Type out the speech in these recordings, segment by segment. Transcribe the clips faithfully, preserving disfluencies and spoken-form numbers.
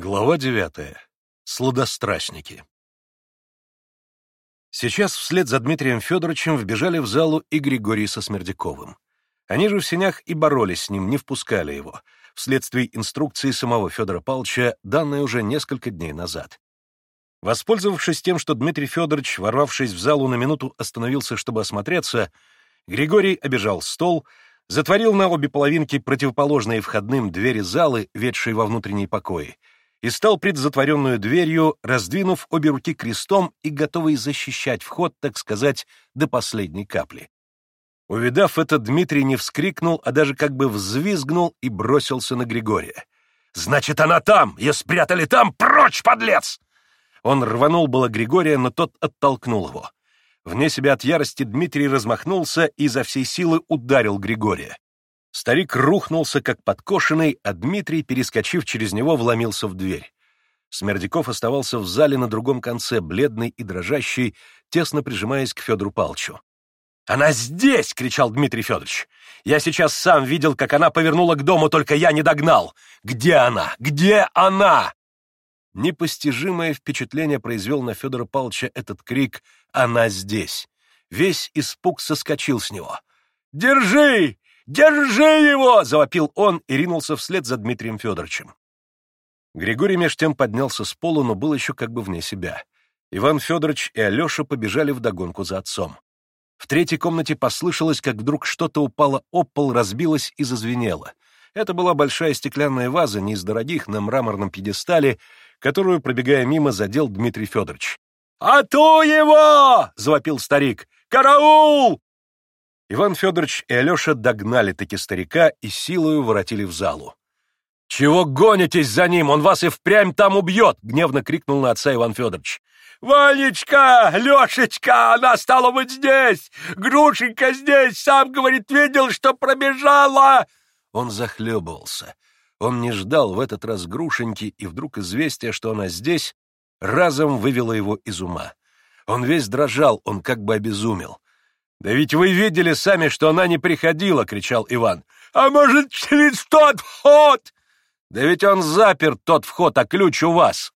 Глава девятая. Сладострастники. Сейчас вслед за Дмитрием Федоровичем вбежали в залу и Григорий со Смердяковым. Они же в сенях и боролись с ним, не впускали его, вследствие инструкции самого Федора Павловича, данной уже несколько дней назад. Воспользовавшись тем, что Дмитрий Федорович, ворвавшись в залу, на минуту остановился, чтобы осмотреться, Григорий обежал стол, затворил на обе половинки противоположные входным двери залы, ведшие во внутренние покои, и стал пред затворенную дверью, раздвинув обе руки крестом и готовый защищать вход, так сказать, до последней капли. Увидав это, Дмитрий не вскрикнул, а даже как бы взвизгнул и бросился на Григория. «Значит, она там! Ее спрятали там! Прочь, подлец!» Он рванул было Григория, но тот оттолкнул его. Вне себя от ярости Дмитрий размахнулся и изо всей силы ударил Григория. Старик рухнулся, как подкошенный, а Дмитрий, перескочив через него, вломился в дверь. Смердяков оставался в зале на другом конце, бледный и дрожащий, тесно прижимаясь к Федору Павловичу. «Она здесь!» — кричал Дмитрий Федорович. «Я сейчас сам видел, как она повернула к дому, только я не догнал! Где она? Где она?» Непостижимое впечатление произвел на Федора Павловича этот крик «Она здесь!». Весь испуг соскочил с него. «Держи! Держи его!» — завопил он и ринулся вслед за Дмитрием Федоровичем. Григорий меж тем поднялся с полу, но был еще как бы вне себя. Иван Федорович и Алеша побежали вдогонку за отцом. В третьей комнате послышалось, как вдруг что-то упало об пол, разбилось и зазвенело. Это была большая стеклянная ваза, не из дорогих, на мраморном пьедестале, которую, пробегая мимо, задел Дмитрий Федорович. «А ту его!» — завопил старик. «Караул!» Иван Федорович и Алеша догнали-таки старика и силою воротили в залу. «Чего гонитесь за ним? Он вас и впрямь там убьет!» — гневно крикнул на отца Иван Федорович. «Ванечка! Лешечка! Она стала быть здесь! Грушенька здесь! Сам, говорит, видел, что пробежала!» Он захлебывался. Он не ждал в этот раз Грушеньки, и вдруг известие, что она здесь, разом вывело его из ума. Он весь дрожал, он как бы обезумел. «Да ведь вы видели сами, что она не приходила!» — кричал Иван. «А может, через тот вход?» «Да ведь он запер тот вход, а ключ у вас!»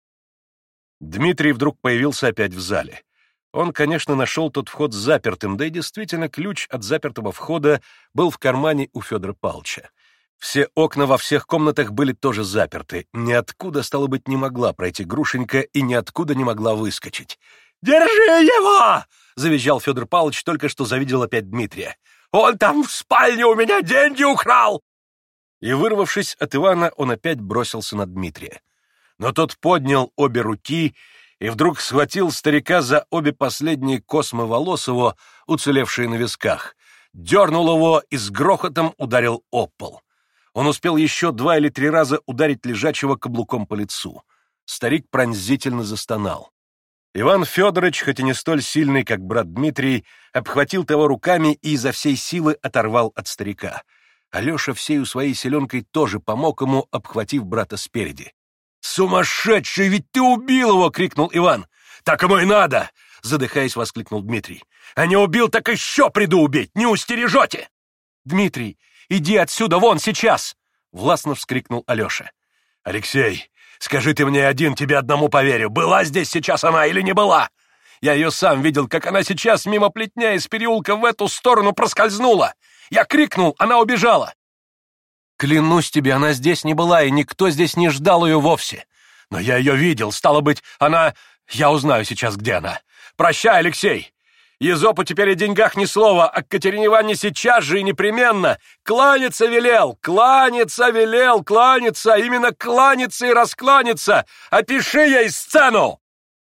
Дмитрий вдруг появился опять в зале. Он, конечно, нашел тот вход запертым, да и действительно ключ от запертого входа был в кармане у Федора Павловича. Все окна во всех комнатах были тоже заперты. Ниоткуда, стало быть, не могла пройти Грушенька и ниоткуда не могла выскочить. «Держи его!» — завизжал Федор Павлович, только что завидел опять Дмитрия. «Он там в спальне у меня деньги украл!» И, вырвавшись от Ивана, он опять бросился на Дмитрия. Но тот поднял обе руки и вдруг схватил старика за обе последние космы волос его, уцелевшие на висках, дернул его и с грохотом ударил об пол. Он успел еще два или три раза ударить лежачего каблуком по лицу. Старик пронзительно застонал. Иван Федорович, хоть и не столь сильный, как брат Дмитрий, обхватил того руками и изо всей силы оторвал от старика. Алеша всею своей селенкой тоже помог ему, обхватив брата спереди. «Сумасшедший, ведь ты убил его!» — крикнул Иван. «Так ему и надо!» — задыхаясь, воскликнул Дмитрий. «А не убил, так еще приду убить! Не устережете!» «Дмитрий, иди отсюда вон сейчас!» — властно вскрикнул Алеша. «Алексей, скажи ты мне один, тебе одному поверю, была здесь сейчас она или не была? Я ее сам видел, как она сейчас мимо плетня из переулка в эту сторону проскользнула. Я крикнул, она убежала!» «Клянусь тебе, она здесь не была, и никто здесь не ждал ее вовсе. Но я ее видел, стало быть, она... Я узнаю сейчас, где она. Прощай, Алексей! Езопу теперь о деньгах ни слова, а к Катерине Ивановне сейчас же и непременно. Кланяться велел, кланяться велел, кланяться, именно кланяться и раскланяться. Опиши ей сцену!»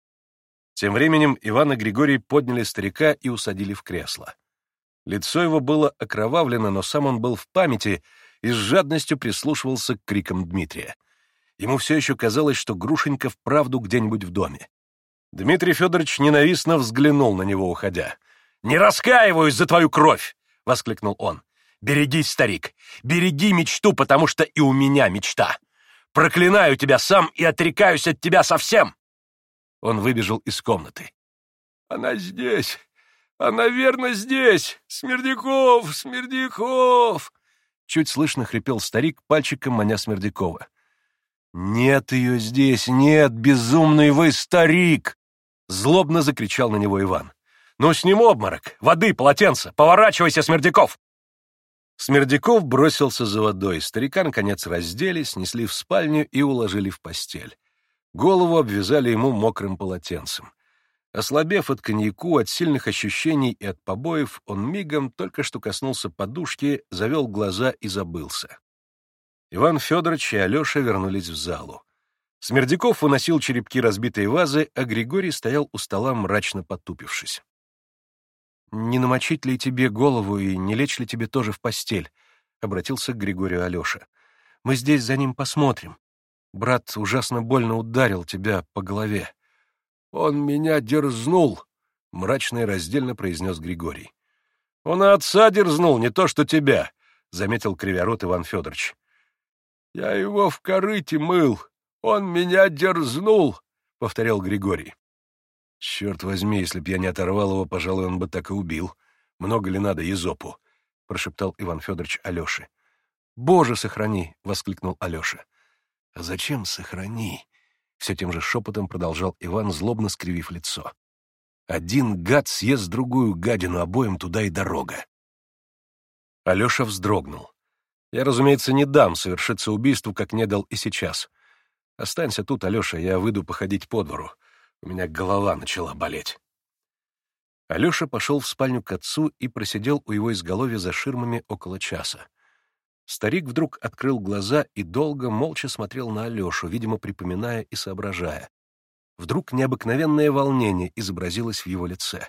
Тем временем Иван и Григорий подняли старика и усадили в кресло. Лицо его было окровавлено, но сам он был в памяти и с жадностью прислушивался к крикам Дмитрия. Ему все еще казалось, что Грушенька вправду где-нибудь в доме. Дмитрий Федорович ненавистно взглянул на него, уходя. «Не раскаиваюсь за твою кровь!» — воскликнул он. «Берегись, старик, береги мечту, потому что и у меня мечта. Проклинаю тебя сам и отрекаюсь от тебя совсем!» Он выбежал из комнаты. «Она здесь! Она верно здесь! Смердяков! Смердяков!» Чуть слышно хрипел старик, пальчиком маня Смердякова. «Нет ее здесь, нет, безумный вы старик!» Злобно закричал на него Иван. «Ну, с ним обморок! Воды, полотенце! Поворачивайся, Смердяков!» Смердяков бросился за водой. Старика, наконец, раздели, снесли в спальню и уложили в постель. Голову обвязали ему мокрым полотенцем. Ослабев от коньяку, от сильных ощущений и от побоев, он мигом только что коснулся подушки, завел глаза и забылся. Иван Федорович и Алеша вернулись в залу. Смердяков выносил черепки разбитой вазы, а Григорий стоял у стола, мрачно потупившись. «Не намочить ли тебе голову и не лечь ли тебе тоже в постель?» — обратился к Григорию Алеша. «Мы здесь за ним посмотрим. Брат ужасно больно ударил тебя по голове». «Он меня дерзнул», — мрачно и раздельно произнес Григорий. «Он и отца дерзнул, не то что тебя», — заметил кривярот Иван Федорович. «Я его в корыте мыл, он меня дерзнул», — повторял Григорий. «Черт возьми, если б я не оторвал его, пожалуй, он бы так и убил. Много ли надо Езопу?» — прошептал Иван Федорович Алёше. «Боже, сохрани!» — воскликнул Алеша. «А зачем сохрани?» — все тем же шепотом продолжал Иван, злобно скривив лицо. «Один гад съест другую гадину, обоим туда и дорога». Алеша вздрогнул. «Я, разумеется, не дам совершиться убийству, как не дал и сейчас. Останься тут, Алеша, я выйду походить по двору. У меня голова начала болеть». Алеша пошел в спальню к отцу и просидел у его изголовья за ширмами около часа. Старик вдруг открыл глаза и долго, молча смотрел на Алешу, видимо, припоминая и соображая. Вдруг необыкновенное волнение изобразилось в его лице.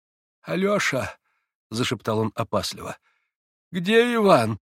«Алеша!» — зашептал он опасливо. «Где Иван?»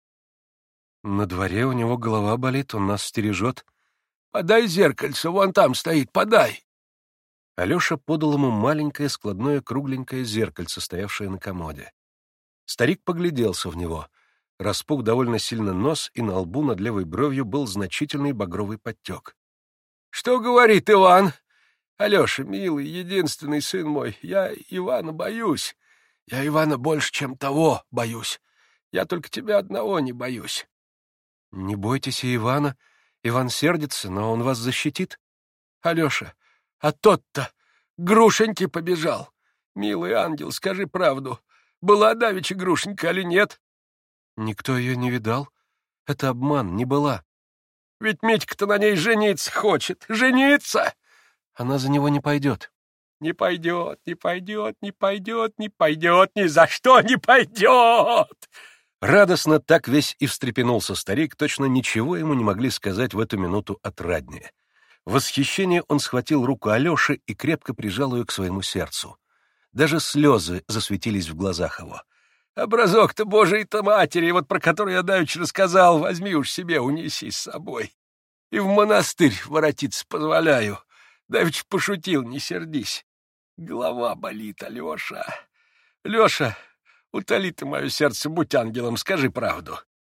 «На дворе у него голова болит, он нас стережет». «Подай зеркальце, вон там стоит, подай!» Алеша подал ему маленькое складное кругленькое зеркальце, стоявшее на комоде. Старик погляделся в него. Распух довольно сильно нос, и на лбу над левой бровью был значительный багровый подтек. «Что говорит Иван? Алеша, милый, единственный сын мой, я Ивана боюсь. Я Ивана больше, чем того, боюсь. Я только тебя одного не боюсь». «Не бойтесь и Ивана. Иван сердится, но он вас защитит». «Алеша, а тот-то Грушеньки побежал. Милый ангел, скажи правду. Была давеча Грушенька или нет?» «Никто ее не видал. Это обман, не была». «Ведь Митька-то на ней жениться хочет. Жениться!» «Она за него не пойдет». «Не пойдет, не пойдет, не пойдет, не пойдет, ни за что не пойдет!» Радостно так весь и встрепенулся старик, точно ничего ему не могли сказать в эту минуту отраднее. В восхищении он схватил руку Алеши и крепко прижал ее к своему сердцу. Даже слезы засветились в глазах его. «Образок-то Божией-то матери, вот про который я давеча рассказал, возьми уж себе, унеси с собой. И в монастырь воротиться позволяю. Давеча пошутил, не сердись. Голова болит, Алеша. Леша, утоли ты мое сердце, будь ангелом, скажи правду».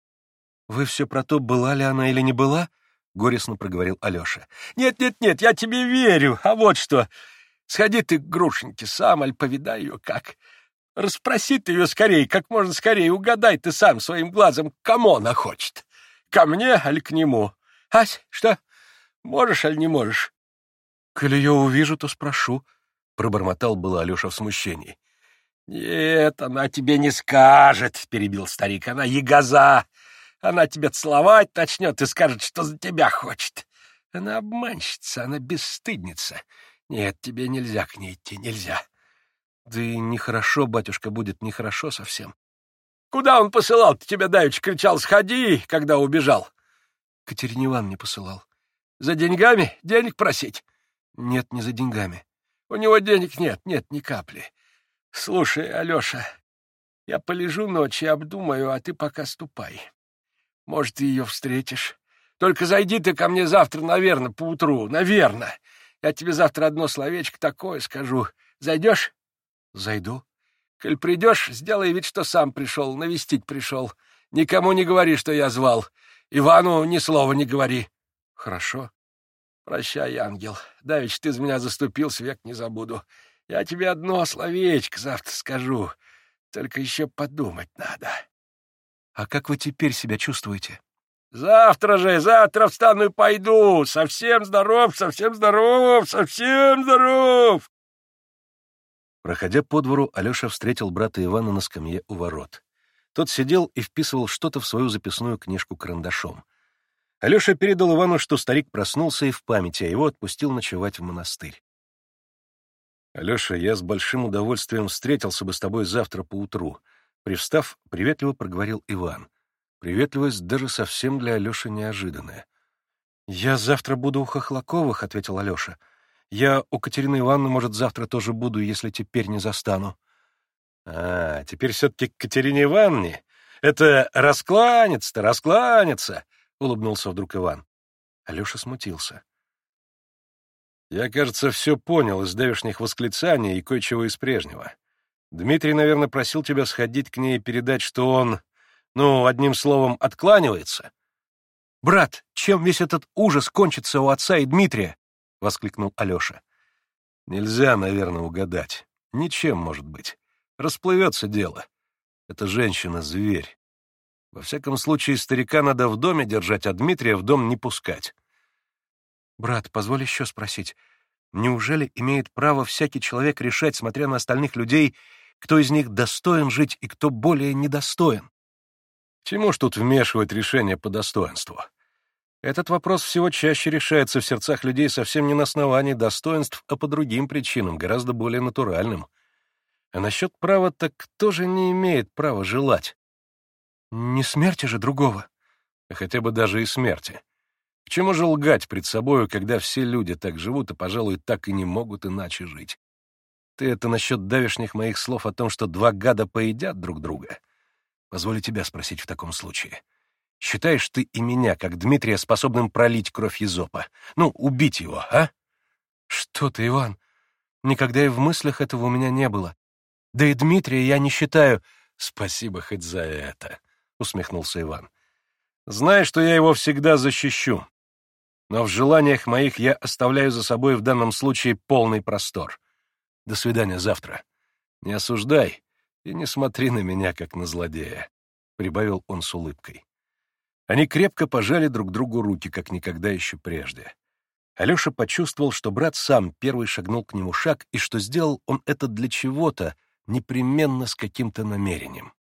«Вы все про то, была ли она или не была?» — горестно проговорил Алеша. «Нет, нет, нет, я тебе верю, а вот что. Сходи ты к Грушеньке сам, аль повидай ее как. Расспроси ты ее скорее, как можно скорее, угадай ты сам своим глазом, к кому она хочет. Ко мне, аль к нему? Ась, что, можешь, аль не можешь?» «Коли я увижу, то спрошу», — пробормотал было Алеша в смущении. «Нет, она тебе не скажет», — перебил старик, — «она ягоза. Она тебя целовать начнет и скажет, что за тебя хочет. Она обманщица, она бесстыдница. Нет, тебе нельзя к ней идти, нельзя». «Да и нехорошо, батюшка, будет, нехорошо совсем». «Куда он посылал? Ты тебя давеча кричал, сходи, когда убежал». «Катерине Ивановне посылал». «За деньгами? Денег просить?» «Нет, не за деньгами». «У него денег нет, нет ни капли. Слушай, Алеша, я полежу ночь и обдумаю, а ты пока ступай. Может, ты ее встретишь. Только зайди ты ко мне завтра, наверное, поутру, наверное. Я тебе завтра одно словечко такое скажу. Зайдешь?» «Зайду». «Коль придешь, сделай вид, что сам пришел, навестить пришел. Никому не говори, что я звал. Ивану ни слова не говори». «Хорошо». «Прощай, ангел. Давеча ты за меня заступился, век не забуду. Я тебе одно словечко завтра скажу. Только еще подумать надо». «А как вы теперь себя чувствуете?» Завтра же, завтра встану и пойду. Совсем здоров, совсем здоров, совсем здоров. Проходя по двору, Алеша встретил брата Ивана на скамье у ворот. Тот сидел и вписывал что-то в свою записную книжку карандашом. Алеша передал Ивану, что старик проснулся и в памяти, а его отпустил ночевать в монастырь. «Алеша, я с большим удовольствием встретился бы с тобой завтра поутру», — привстав, приветливо проговорил Иван. Приветливость даже совсем для Алеши неожиданная. «Я завтра буду у Хохлаковых», — ответил Алеша. «Я у Катерины Ивановны, может, завтра тоже буду, если теперь не застану». «А, теперь все-таки к Катерине Ивановне? Это раскланяться-то, раскланяться!» — улыбнулся вдруг Иван. Алеша смутился. «Я, кажется, все понял из давешних восклицаний и кое-чего из прежнего. Дмитрий, наверное, просил тебя сходить к ней и передать, что он, ну, одним словом, откланивается». «Брат, чем весь этот ужас кончится у отца и Дмитрия?» — воскликнул Алеша. «Нельзя, наверное, угадать. Ничем, может быть. Расплывется дело. Эта женщина — зверь. Во всяком случае, старика надо в доме держать, а Дмитрия в дом не пускать». «Брат, позволь еще спросить. Неужели имеет право всякий человек решать, смотря на остальных людей, кто из них достоин жить и кто более недостоин?» Чему ж тут вмешивать решение по достоинству? Этот вопрос всего чаще решается в сердцах людей совсем не на основании достоинств, а по другим причинам, гораздо более натуральным. А насчет права, так кто же не имеет права желать? Не смерти же другого. А хотя бы даже и смерти. К чему же лгать пред собою, когда все люди так живут и, пожалуй, так и не могут иначе жить? Ты это насчет давешних моих слов о том, что два гада поедят друг друга? Позволю тебя спросить в таком случае. Считаешь ты и меня, как Дмитрия, способным пролить кровь Езопа? Ну, убить его, а? Что ты, Иван? Никогда и в мыслях этого у меня не было. Да и Дмитрия я не считаю... Спасибо хоть за это, — усмехнулся Иван. Знай, что я его всегда защищу. Но в желаниях моих я оставляю за собой в данном случае полный простор. До свидания завтра. Не осуждай и не смотри на меня, как на злодея, — прибавил он с улыбкой. Они крепко пожали друг другу руки, как никогда еще прежде. Алеша почувствовал, что брат сам первый шагнул к нему шаг, и что сделал он это для чего-то, непременно с каким-то намерением.